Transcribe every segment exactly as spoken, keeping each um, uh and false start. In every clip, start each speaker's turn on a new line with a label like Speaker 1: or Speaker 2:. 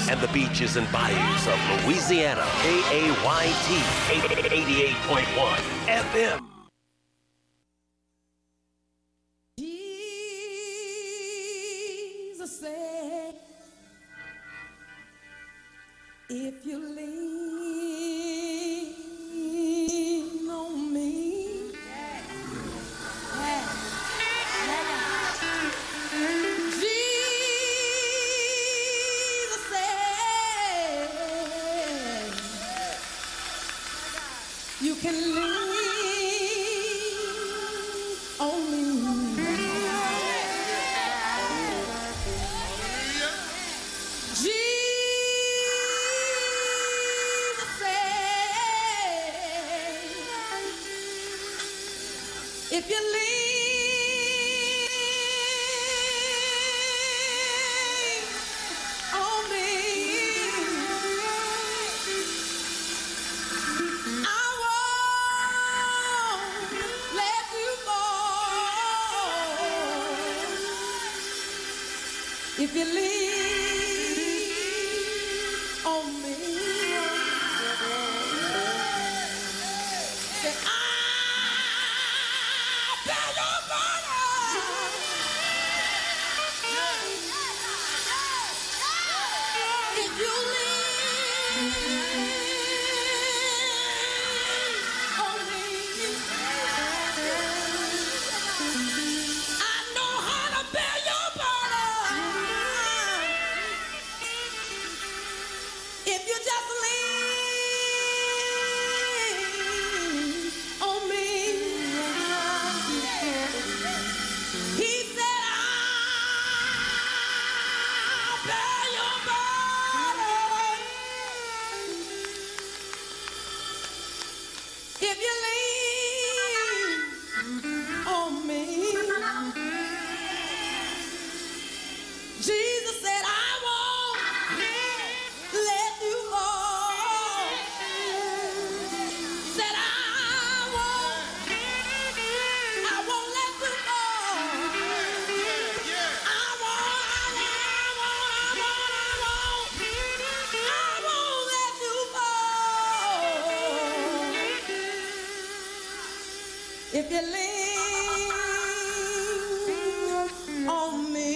Speaker 1: and the beaches and bayous of Louisiana. K A Y T eighty-eight point one F M.
Speaker 2: Jesus said, if you lean on me, Jesus said, you can lean on me. Jesus said, if you lean on me, I won't let you go. If you lean on me, say, I'll bear your burden. If you lean on me, I know how to bear your burden. If you just lean on me, he said, I'll bear your burden. If you lean on me, Jesus said, I won't let you go. Said, I won't, I won't let you go. I won't, I won't, I won't, I won't, I won't let you go. If you lean on me.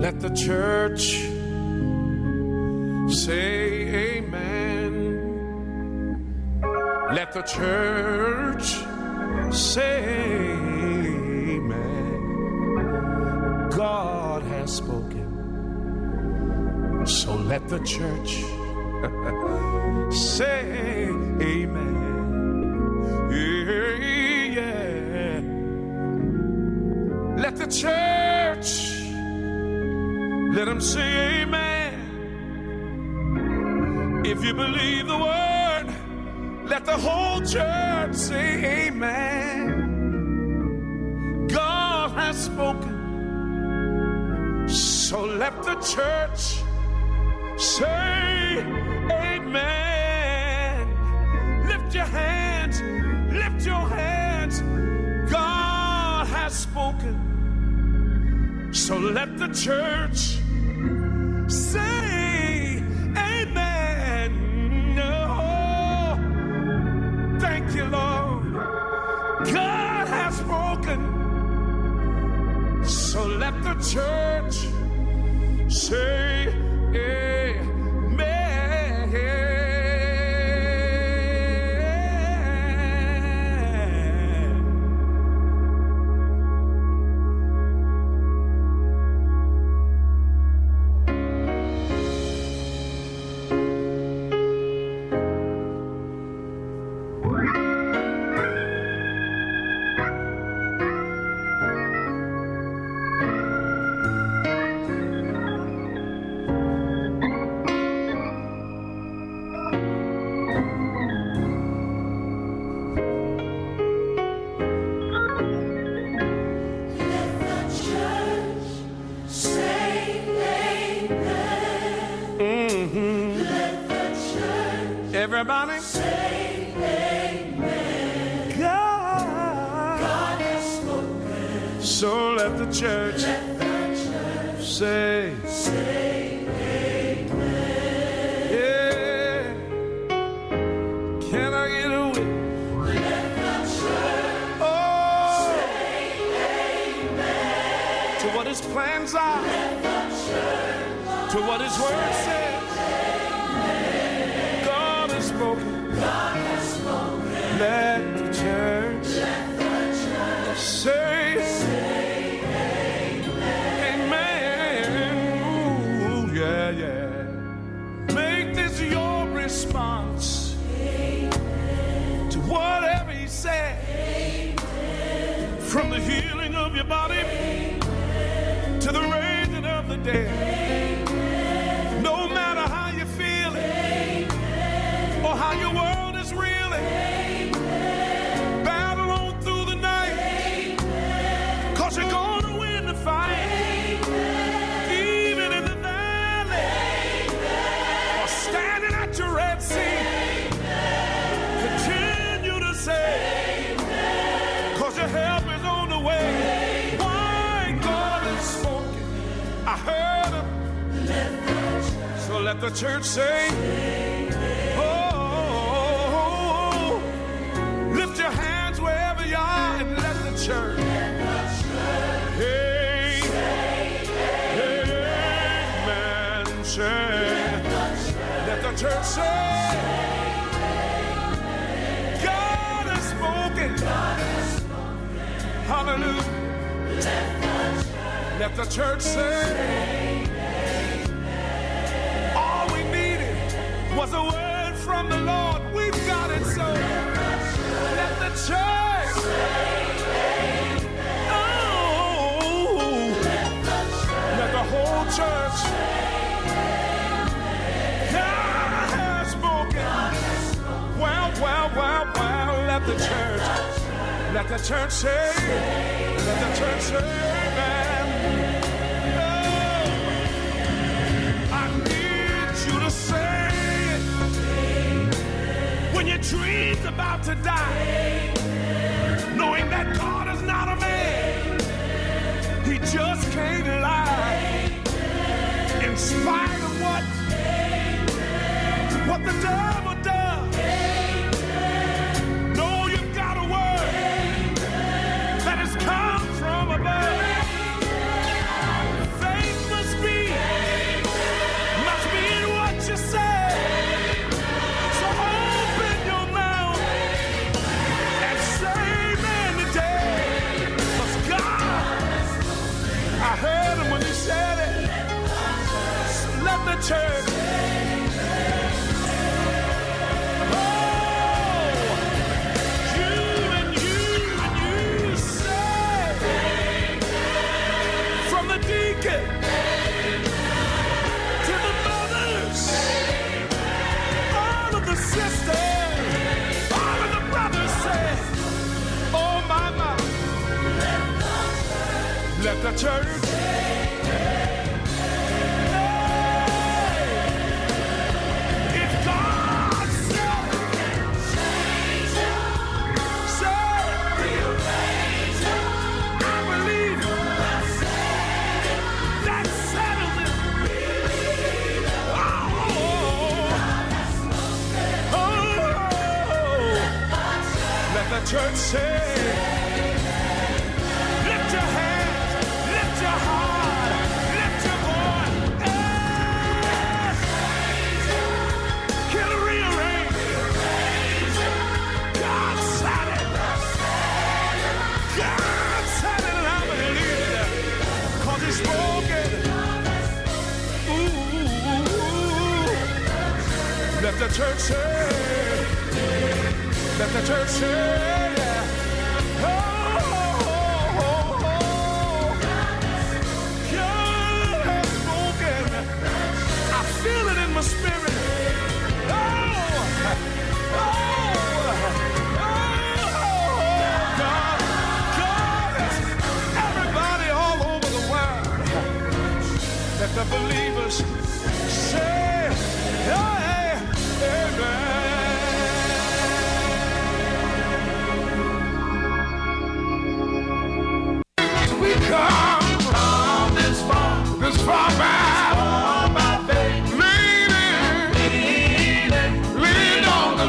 Speaker 3: Let the church say amen. Let the church say amen. God has spoken. So let the church say amen. Yeah, yeah. Let the church, let them say amen. If you believe the word, let the whole church say amen. God has spoken. So let the church say amen. Lift your hands, lift your hands. God has spoken. So let the church say amen. Oh, thank you, Lord. God has spoken. So let the church say amen. Everybody say amen. God, God has spoken. So let the church, let the church say, say amen. Yeah. Can I get a witness? Let the church oh, say amen. To what his plans are. Let the church to what his word says. God has spoken. Let the church, let the church say, say amen. Amen. Ooh, yeah, yeah. Make this your response amen. To whatever he said. Amen. From the healing of your body amen. To the raising of the dead. Amen. No matter how you feel it. Or how your world is reeling. Amen. Battle on through the night. Amen. Cause you're gonna win the fight. Amen. Even in the valley. Amen. Or standing at your Red Sea. Amen. Continue to say amen. Cause your help is on the way. Amen. Why God has spoken. I heard him. Let so let the church say amen. Church. Hey, amen. Let the church say, God has spoken. Hallelujah. Let the church say, all we needed was a word from the Lord. We've got it, so let the church say, whole church. God has spoken. Well, well, well, well. Let the church, let the church say, let the church say, amen. Oh, I need you to say it when your dream's about to die, knowing that God is not a man. He just can't lie. In spite of what, what the devil does. Know you've got a word that has come from above. Faith must heard him when he said it. Let the church. Let the church. If God said, said, I believe that settles it. Oh, oh, let the church say, lift your hand. Let the church say, let the church say, yeah. Oh, oh, oh, oh. God has spoken. I feel it in my spirit. Oh, oh, oh, God, God has everybody all over the world. Let the believers say, yeah. We come from this far, this far back, by faith, leaning, leaning, leaning on the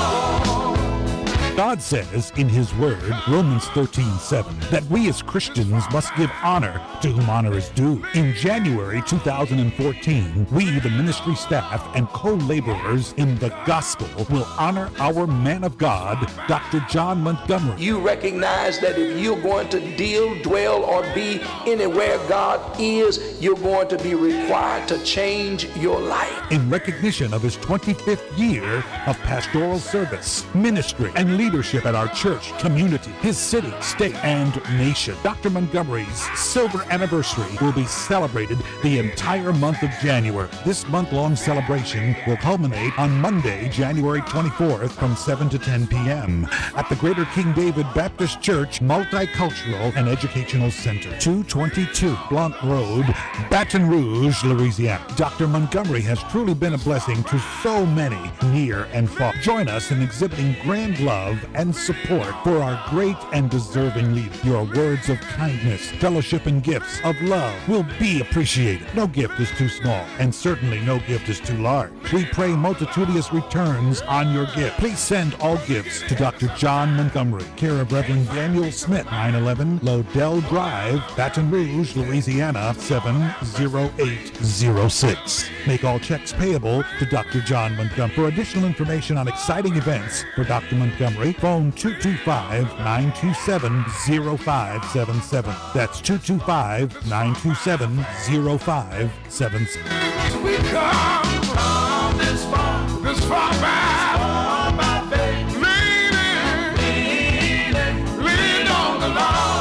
Speaker 3: Lord.
Speaker 4: God says in his word, Romans thirteen seven, that we as Christians must give honor to whom honor is due. In January two thousand fourteen, we, the ministry staff and co-laborers in the gospel, will honor our man of God, Doctor John Montgomery.
Speaker 5: You recognize that if you're going to deal, dwell, or be anywhere God is, you're going to be required to change your life.
Speaker 4: In recognition of his twenty-fifth year of pastoral service, ministry, and leadership at our church, community, his city, state, and nation, Doctor Montgomery's silver anniversary will be celebrated the entire month of January. This month-long celebration will culminate on Monday, January twenty-fourth from seven to ten p.m. at the Greater King David Baptist Church Multicultural and Educational Center, two twenty-two Blanc Road, Baton Rouge, Louisiana. Doctor Montgomery has truly been a blessing to so many near and far. Join us in exhibiting grand love and support for our great and deserving leader. Your words of kindness, fellowship, and gifts of love will be appreciated. No gift is too small, and certainly no gift is too large. We pray multitudinous returns on your gift. Please send all gifts to Doctor John Montgomery, care of Reverend Daniel Smith, nine eleven Lodell Drive, Baton Rouge, Louisiana, seven zero eight zero six. Make all checks payable to Doctor John Montgomery. For additional information on exciting events for Doctor Montgomery, phone two two five, nine two seven, zero five seven seven. That's two two five, nine two seven, zero five seven seven.
Speaker 3: We come from this far, this far back, far by faith, leaning, leaning, leaning on the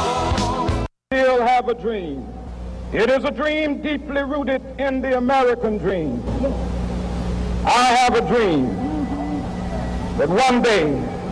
Speaker 3: Lord.
Speaker 6: Still have a dream. It is a dream deeply rooted in the American dream. I have a dream that one day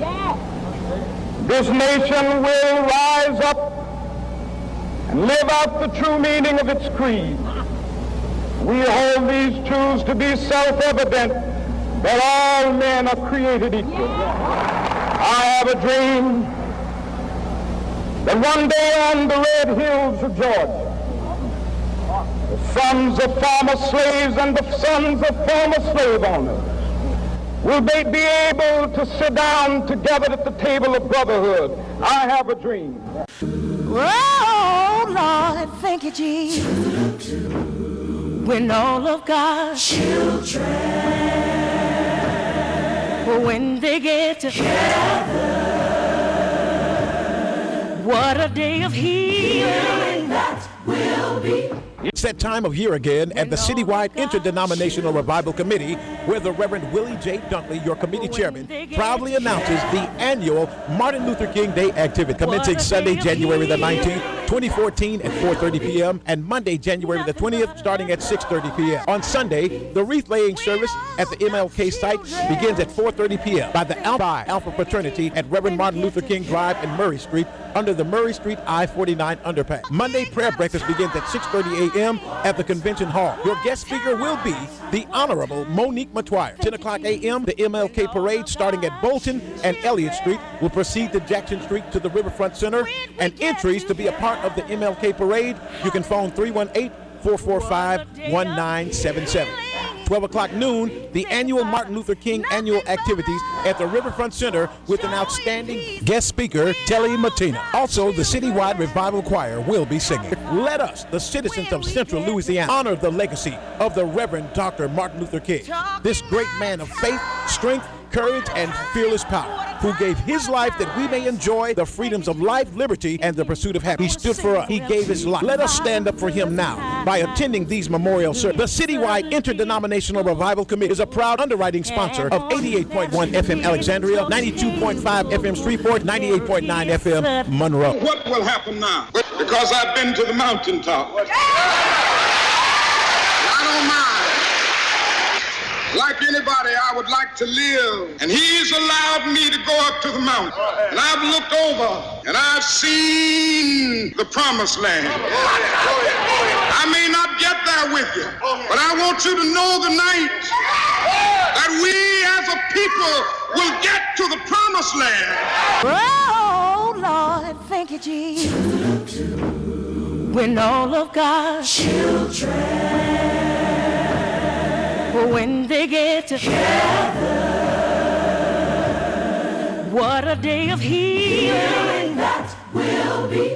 Speaker 6: this nation will rise up and live out the true meaning of its creed. We hold these truths to be self-evident, that all men are created equal. I have a dream that one day on the red hills of Georgia, the sons of former slaves and the sons of former slave owners will they be able to sit down together at the table of brotherhood. I have a dream.
Speaker 2: Oh, Lord, thank you, Jesus. When all of God's children, when they get together, what a day of healing that will be.
Speaker 7: It's that time of year again at the Citywide Interdenominational Revival Committee, where the Reverend Willie J. Dunkley, your committee chairman, proudly announces the annual Martin Luther King Day activity, commencing Sunday, January the nineteenth, twenty fourteen at four thirty p.m. and Monday, January the twentieth, starting at six thirty p.m. On Sunday, the wreath-laying service at the M L K site begins at four thirty p.m. by the Alpha Alpha Fraternity at Reverend Martin Luther King Drive and Murray Street under the Murray Street I forty-nine underpass. Monday prayer breakfast begins at six thirty a.m. at the Convention Hall. Your guest speaker will be the Honorable Monique Matoyer. ten o'clock a.m., the M L K parade starting at Bolton and Elliott Street will proceed to Jackson Street to the Riverfront Center. And entries to be a part of the M L K parade, you can phone three one eight, four four five, one nine seven seven. twelve o'clock noon, the annual Martin Luther King annual activities at the Riverfront Center with an outstanding guest speaker, Telly Matina. Also, the Citywide Revival Choir will be singing. Let us, the citizens of Central Louisiana, honor the legacy of the Reverend Doctor Martin Luther King, this great man of faith, strength, courage, and fearless power, who gave his life that we may enjoy the freedoms of life, liberty, and the pursuit of happiness. He stood for us. He gave his life. Let us stand up for him now by attending these memorial services. The Citywide Interdenominational Revival Committee is a proud underwriting sponsor of eighty-eight point one F M Alexandria, ninety-two point five F M Shreveport, ninety-eight point nine F M Monroe.
Speaker 8: What will happen now? Because I've been to the mountaintop. I don't mind. Like anybody, I would like to live. And he's allowed me to go up to the mountain. And I've looked over and I've seen the promised land. I may not get there with you, but I want you to know tonight that we as a people will get to the promised land.
Speaker 2: Oh, Lord, thank you, Jesus. When all of God's children, when they get together, what a day of healing that will be.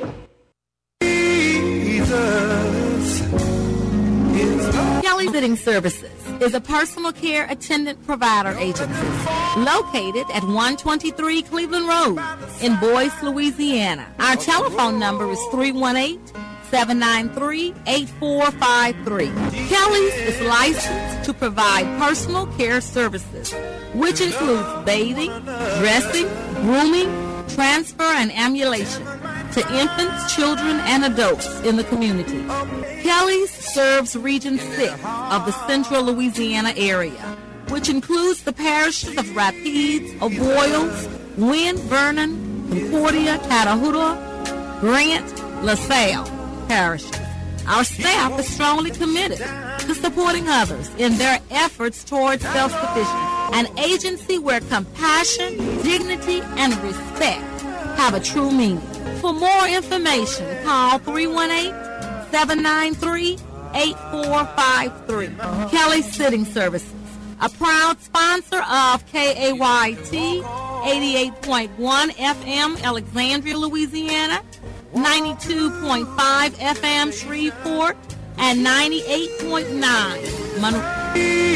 Speaker 2: Jesus is
Speaker 9: Kelly Sitting Services is a personal care attendant provider agency located at one twenty-three Cleveland Road in Boyce, Louisiana. Our telephone number is three one eight, seven nine three, eight four five three. Kelly's is licensed to provide personal care services, which includes bathing, dressing, grooming, transfer, and ambulation to infants, children, and adults in the community. Kelly's serves Region six of the Central Louisiana area, which includes the parishes of Rapides, Avoyelles, Wynn, Vernon, Concordia, Catahoula, Grant, LaSalle parishes. Our staff is strongly committed to supporting others in their efforts towards self-sufficiency, an agency where compassion, dignity, and respect have a true meaning. For more information, call three one eight, seven nine three, eight four five three. Kelly Sitting Services, a proud sponsor of K A Y T eighty-eight point one F M Alexandria, Louisiana, ninety-two point five F M Shreveport, and ninety-eight point nine Monroe.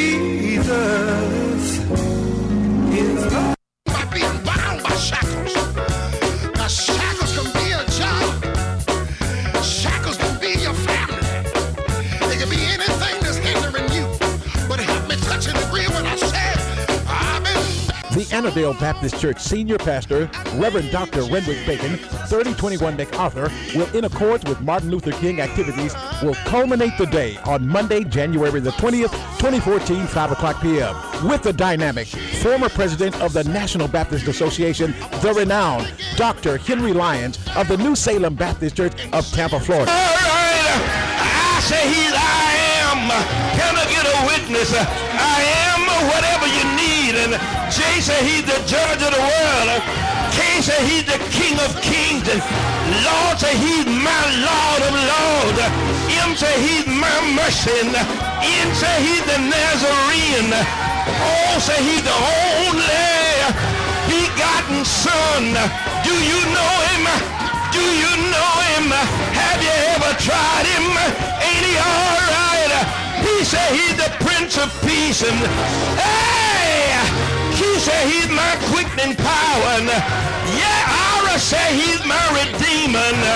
Speaker 9: Jesus is love.
Speaker 10: By being bound by shackles. Now shackles can be a job. Shackles can be your family. They can be anything that's hindering you. But help me touch and agree when I said I've been.
Speaker 7: The Annandale Baptist Church Senior Pastor, Reverend Doctor Renwick Bacon, thirty twenty-one MacArthur, will, in accordance with Martin Luther King activities, will culminate the day on Monday, January the twentieth, twenty fourteen, five o'clock p.m. with the dynamic former president of the National Baptist Association, the renowned Doctor Henry Lyons of the New Salem Baptist Church of Tampa, Florida.
Speaker 11: All right, I say he's I am. Can I get a witness? I am whatever you need. And Jay said he's the judge of the world. K said he's the king of kings. And Lord said he's my Lord of lords. M said he's my mercy. And N said he's the Nazarene. O said he's the only begotten son. Do you know him? Do you know him? Have you ever tried him? Ain't he all right? He said he's the Prince of Peace. And hey, he said he's my quickening power. And yeah, Ira said he's my Redeemer.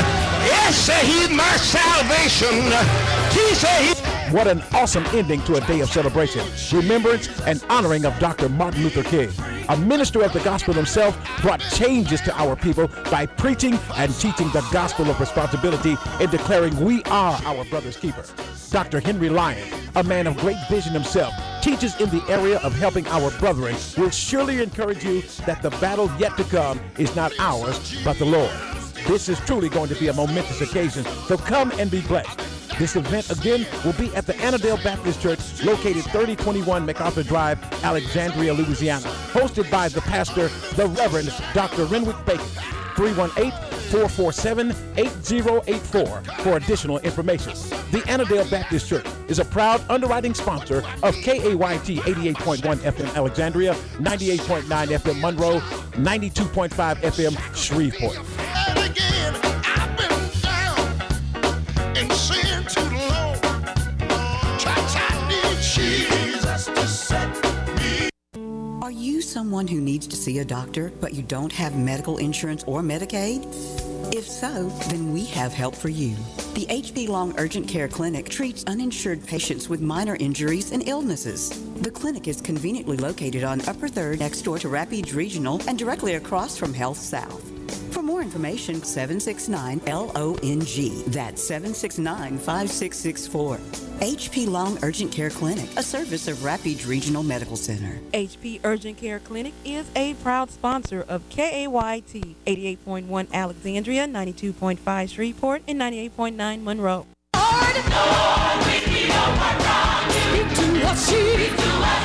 Speaker 11: Yes, sir, he's my salvation. He said he...
Speaker 7: What an awesome ending to a day of celebration, remembrance, and honoring of Doctor Martin Luther King. A minister of the gospel himself brought changes to our people by preaching and teaching the gospel of responsibility and declaring we are our brother's keeper. Doctor Henry Lyon, a man of great vision himself, teaches in the area of helping our brethren, will surely encourage you that the battle yet to come is not ours, but the Lord. This is truly going to be a momentous occasion, so come and be blessed. This event, again, will be at the Annandale Baptist Church, located thirty twenty-one MacArthur Drive, Alexandria, Louisiana, hosted by the pastor, the Reverend Doctor Renwick Bacon. three one eight, four four seven, eight zero eight four for additional information. The Annandale Baptist Church is a proud underwriting sponsor of K A Y T eighty-eight point one F M Alexandria, ninety-eight point nine F M Monroe, ninety-two point five F M Shreveport.
Speaker 10: And again, I've been down and sin too long. Church, I need Jesus to set me.
Speaker 12: Are you someone who needs to see a doctor, but you don't have medical insurance or Medicaid? If so, then we have help for you. The H P Long Urgent Care Clinic treats uninsured patients with minor injuries and illnesses. The clinic is conveniently located on Upper third next door to Rapides Regional and directly across from Health South. For more information, seven six nine L O N G. That's seven six nine, five six six four. H P Long Urgent Care Clinic, a service of Rapides Regional Medical Center.
Speaker 13: H P Urgent Care Clinic is a proud sponsor of K A Y T eighty-eight point one Alexandria, ninety-two point five Shreveport, and ninety-eight point nine Monroe.
Speaker 2: Lord, Lord, we need a word from you. Speak to us, Jesus.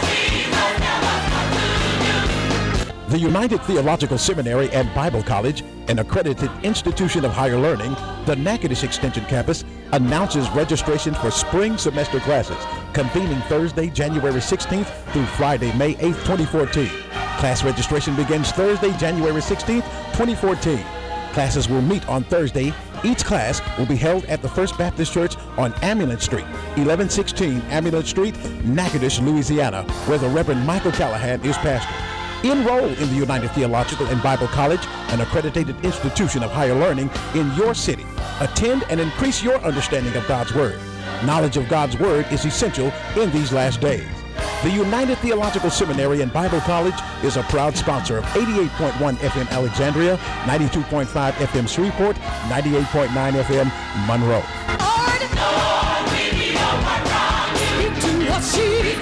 Speaker 7: The United Theological Seminary and Bible College, an accredited institution of higher learning, the Natchitoches Extension Campus, announces registration for spring semester classes, convening Thursday, January sixteenth through Friday, May eighth, twenty fourteen. Class registration begins Thursday, January sixteenth, twenty fourteen. Classes will meet on Thursday. Each class will be held at the First Baptist Church on Amulet Street, eleven sixteen Amulet Street, Natchitoches, Louisiana, where the Reverend Michael Callahan is pastor. Enroll in the United Theological and Bible College, an accredited institution of higher learning in your city. Attend and increase your understanding of God's Word. Knowledge of God's Word is essential in these last days. The United Theological Seminary and Bible College is a proud sponsor of eighty-eight point one F M Alexandria, ninety-two point five F M Shreveport, ninety-eight point nine F M Monroe.
Speaker 2: Lord, Lord, we need a word from you. Speak to us, Jesus.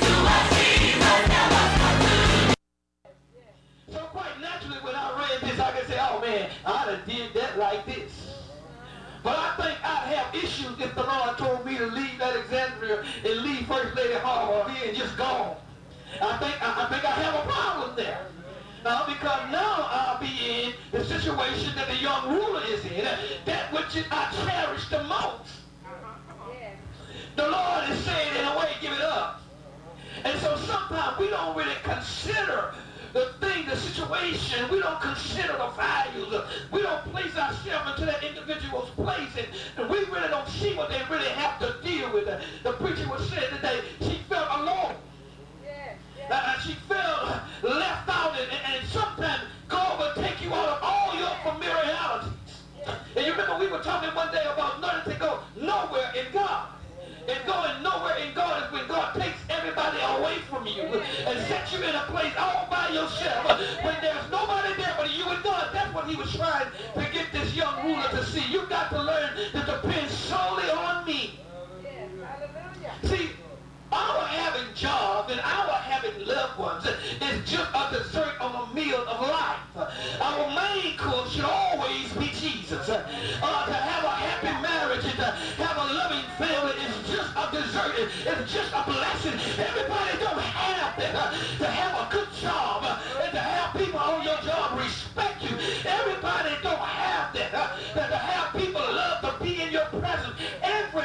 Speaker 11: So quite naturally, when I read this, I can say, oh man, I'd have did that like this. But I think I'd have issues if the Lord told me to leave Alexandria and leave First Lady Hall and just gone. I think I, I think I have a problem there. Now, because now I'll be in the situation that the young ruler is in, that which I cherish the most. The Lord is saying, in a way, give it up. And so sometimes we don't really consider the thing, the situation. We don't consider the values. We don't place ourselves into that individual's place, and, and we really don't see what they really have to deal with. The, the preacher was saying today, she felt alone. Yeah, yeah. Uh, she felt left out, and, and, and sometimes God will take you out of all your familiarities. Yeah. And you remember we were talking one day about learning to go nowhere in God. And going nowhere in God is when God takes everybody away from you and sets you in a place all by yourself. When there's nobody there but you and God. That's what he was trying to get this young ruler to see. You got to learn to depend solely on me. See, our having jobs and our having loved ones is just a dessert on a meal of life. Our main course should always be Jesus. Uh, to have a happy marriage and to have a loving family is just a dessert. It's just a blessing. Everybody